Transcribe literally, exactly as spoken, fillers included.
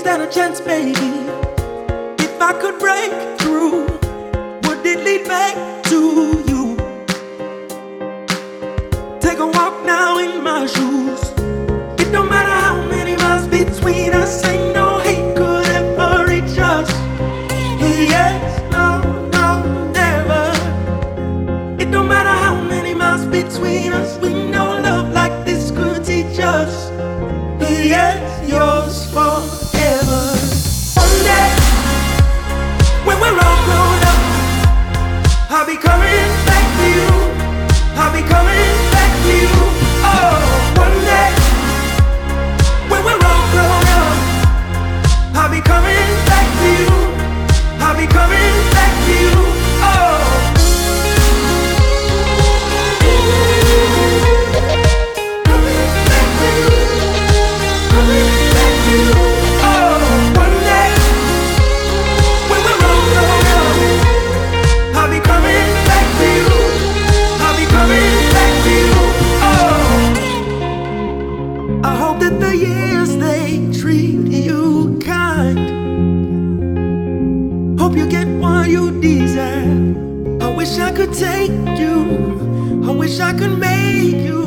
stand a chance, baby. If I could break through, would it lead back to you? Take a walk now in my shoes. It don't matter how many miles between us, ain't no hate could ever reach us. Yes, no, no, never. It don't matter how many miles between us, we know love like this could teach us. Yes, yours forever. One day, when we're all grown up, I'll be coming back to you. I'll be coming back to you. Oh, one day, when we're all grown up, I'll be coming back to you. I'll be coming back to you. Oh. The years they treat you kind. Hope you get what you deserve. I wish I could take you. I wish I could make you